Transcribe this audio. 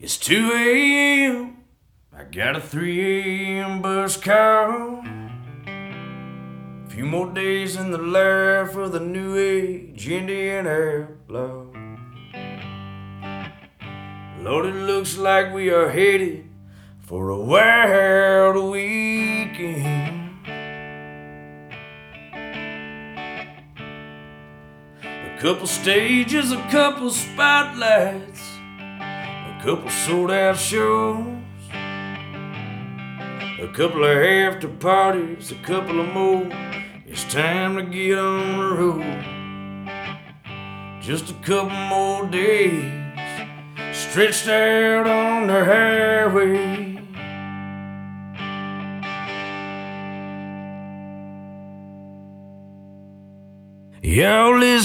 It's 2 a.m. I got a 3 a.m. bus call. A few more days in the life of the new age Indian outlaw. Lord, it looks like we are headed for a wild weekend. A couple stages, a couple spotlights, a couple sold out shows, a couple of after parties, a couple of more. It's time to get on the road. Just a couple more days stretched out on the highway. Y'all listen.